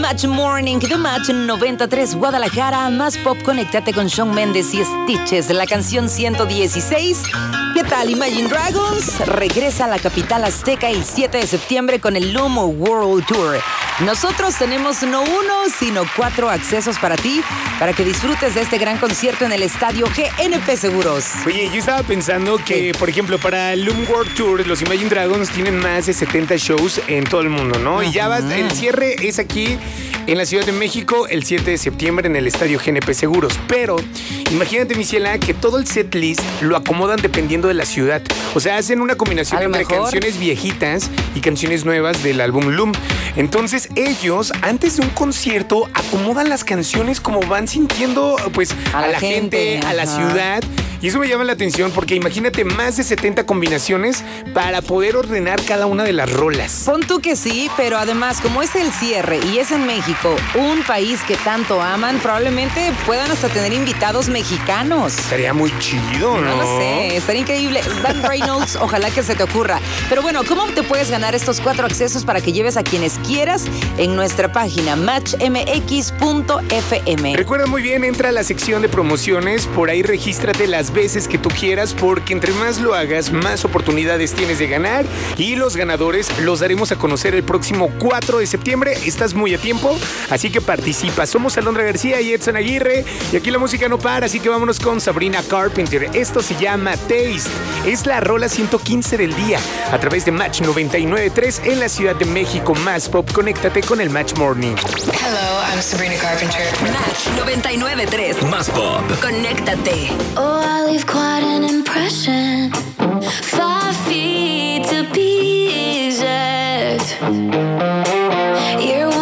Match Morning, The Match 93 Guadalajara, más pop, conéctate con Shawn Mendes y Stitches, la canción 116. ¿Qué tal? Imagine Dragons regresa a la capital azteca el 7 de septiembre con el Loom World Tour. Nosotros tenemos no uno, sino 4 accesos para ti, para que disfrutes de este gran concierto en el estadio GNP Seguros. Oye, yo estaba pensando que, por ejemplo, para el Loom World Tour, los Imagine Dragons tienen más de 70 shows en todo el mundo, ¿no? Y ya el cierre es aquí en la Ciudad de México el 7 de septiembre en el estadio GNP Seguros. Pero imagínate, Michela, que todo el set list lo acomodan dependiendo de la ciudad. O sea, hacen una combinación entre canciones viejitas y canciones nuevas del álbum Loom. Entonces ellos, antes de un concierto, acomodan las canciones como van sintiendo pues a la gente, a la ciudad. Y eso me llama la atención porque imagínate más de 70 combinaciones para poder ordenar cada una de las rolas. Pon tú que sí, pero además, como es el cierre y es en México, un país que tanto aman, probablemente puedan hasta tener invitados mexicanos. Estaría muy chido, ¿no? No lo sé, estaría increíble. Dan Reynolds, ojalá que se te ocurra. Pero bueno, ¿cómo te puedes ganar estos 4 accesos para que lleves a quienes quieras en nuestra página matchmx.fm? Recuerda muy bien, entra a la sección de promociones, por ahí regístrate las veces que tú quieras, porque entre más lo hagas, más oportunidades tienes de ganar, y los ganadores los daremos a conocer el próximo 4 de septiembre. Estás muy a tiempo, así que participa. Somos Alondra García y Edson Aguirre, y aquí la música no para, así que vámonos con Sabrina Carpenter. Esto se llama Taste. Es la rola 115 del día, a través de Match 99.3 en la Ciudad de México. Más pop, conéctate con el Match Morning. Hello, I'm Sabrina Carpenter. Match 99.3. Más pop. Conéctate. Oh, I leave quite an impression. 5 feet to be exact. You're